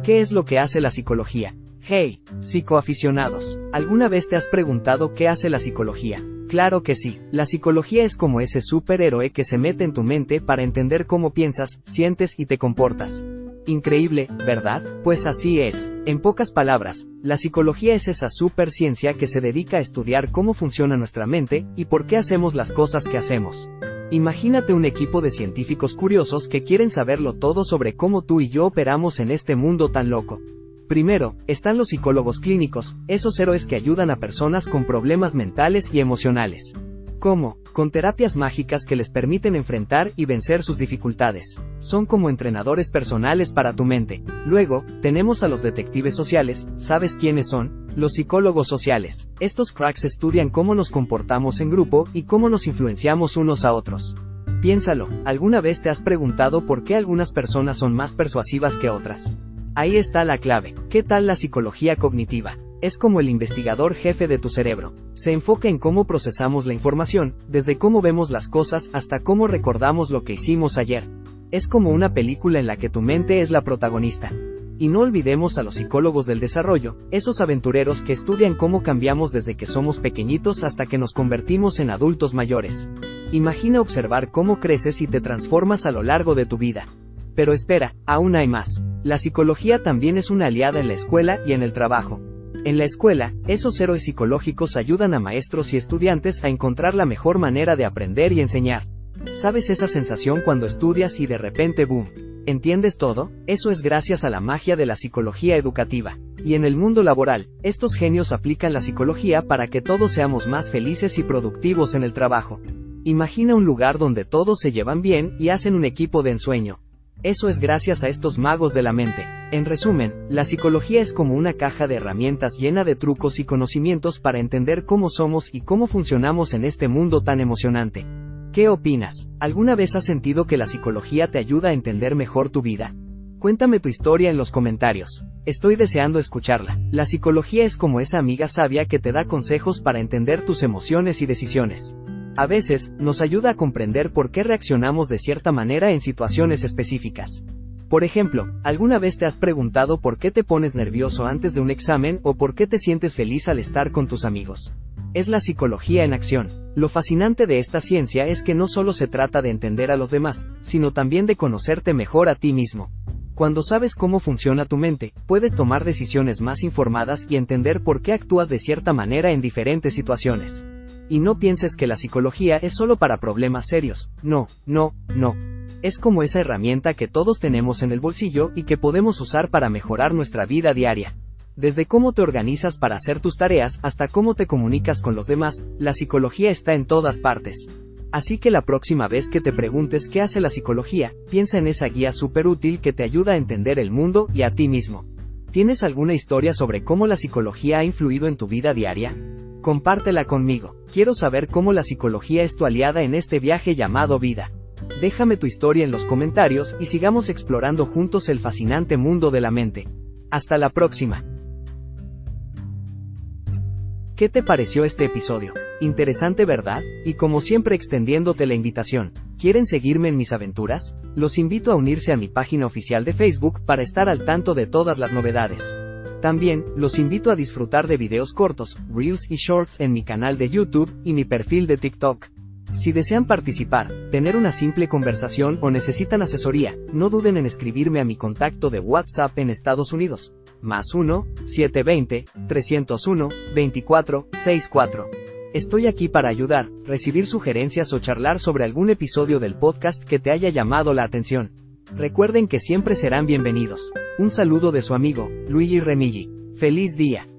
¿Qué es lo que hace la psicología? Hey, psicoaficionados, ¿alguna vez te has preguntado qué hace la psicología? Claro que sí, la psicología es como ese superhéroe que se mete en tu mente para entender cómo piensas, sientes y te comportas. Increíble, ¿verdad? Pues así es. En pocas palabras, la psicología es esa superciencia que se dedica a estudiar cómo funciona nuestra mente y por qué hacemos las cosas que hacemos. Imagínate un equipo de científicos curiosos que quieren saberlo todo sobre cómo tú y yo operamos en este mundo tan loco. Primero, están los psicólogos clínicos, esos héroes que ayudan a personas con problemas mentales y emocionales. ¿Cómo? Con terapias mágicas que les permiten enfrentar y vencer sus dificultades. Son como entrenadores personales para tu mente. Luego, tenemos a los detectives sociales. ¿Sabes quiénes son? Los psicólogos sociales. Estos cracks estudian cómo nos comportamos en grupo y cómo nos influenciamos unos a otros. Piénsalo, ¿alguna vez te has preguntado por qué algunas personas son más persuasivas que otras? Ahí está la clave. ¿Qué tal la psicología cognitiva? Es como el investigador jefe de tu cerebro. Se enfoca en cómo procesamos la información, desde cómo vemos las cosas hasta cómo recordamos lo que hicimos ayer. Es como una película en la que tu mente es la protagonista. Y no olvidemos a los psicólogos del desarrollo, esos aventureros que estudian cómo cambiamos desde que somos pequeñitos hasta que nos convertimos en adultos mayores. Imagina observar cómo creces y te transformas a lo largo de tu vida. Pero espera, aún hay más. La psicología también es una aliada en la escuela y en el trabajo. En la escuela, esos héroes psicológicos ayudan a maestros y estudiantes a encontrar la mejor manera de aprender y enseñar. ¿Sabes esa sensación cuando estudias y de repente boom? ¿Entiendes todo? Eso es gracias a la magia de la psicología educativa. Y en el mundo laboral, estos genios aplican la psicología para que todos seamos más felices y productivos en el trabajo. Imagina un lugar donde todos se llevan bien y hacen un equipo de ensueño. Eso es gracias a estos magos de la mente. En resumen, la psicología es como una caja de herramientas llena de trucos y conocimientos para entender cómo somos y cómo funcionamos en este mundo tan emocionante. ¿Qué opinas? ¿Alguna vez has sentido que la psicología te ayuda a entender mejor tu vida? Cuéntame tu historia en los comentarios. Estoy deseando escucharla. La psicología es como esa amiga sabia que te da consejos para entender tus emociones y decisiones. A veces, nos ayuda a comprender por qué reaccionamos de cierta manera en situaciones específicas. Por ejemplo, ¿alguna vez te has preguntado por qué te pones nervioso antes de un examen o por qué te sientes feliz al estar con tus amigos? Es la psicología en acción. Lo fascinante de esta ciencia es que no solo se trata de entender a los demás, sino también de conocerte mejor a ti mismo. Cuando sabes cómo funciona tu mente, puedes tomar decisiones más informadas y entender por qué actúas de cierta manera en diferentes situaciones. Y no pienses que la psicología es solo para problemas serios. No. Es como esa herramienta que todos tenemos en el bolsillo y que podemos usar para mejorar nuestra vida diaria. Desde cómo te organizas para hacer tus tareas hasta cómo te comunicas con los demás, la psicología está en todas partes. Así que la próxima vez que te preguntes qué hace la psicología, piensa en esa guía súper útil que te ayuda a entender el mundo y a ti mismo. ¿Tienes alguna historia sobre cómo la psicología ha influido en tu vida diaria? Compártela conmigo. Quiero saber cómo la psicología es tu aliada en este viaje llamado vida. Déjame tu historia en los comentarios y sigamos explorando juntos el fascinante mundo de la mente. Hasta la próxima. ¿Qué te pareció este episodio? Interesante, ¿verdad? Y como siempre extendiéndote la invitación, ¿quieren seguirme en mis aventuras? Los invito a unirse a mi página oficial de Facebook para estar al tanto de todas las novedades. También, los invito a disfrutar de videos cortos, Reels y Shorts en mi canal de YouTube y mi perfil de TikTok. Si desean participar, tener una simple conversación o necesitan asesoría, no duden en escribirme a mi contacto de WhatsApp en Estados Unidos. +1 720 301 24 64. Estoy aquí para ayudar, recibir sugerencias o charlar sobre algún episodio del podcast que te haya llamado la atención. Recuerden que siempre serán bienvenidos. Un saludo de su amigo, Luigi Remigi. ¡Feliz día!